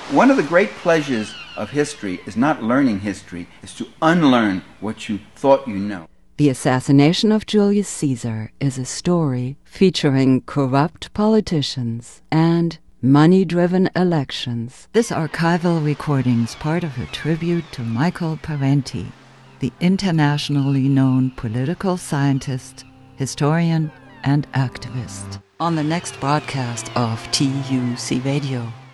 One of the great pleasures of history is not learning history, is to unlearn what you thought you know. The Assassination of Julius Caesar is a story featuring corrupt politicians and money-driven elections. This archival recording is part of a tribute to Michael Parenti, the internationally known political scientist, historian, and activist. On the next broadcast of TUC Radio.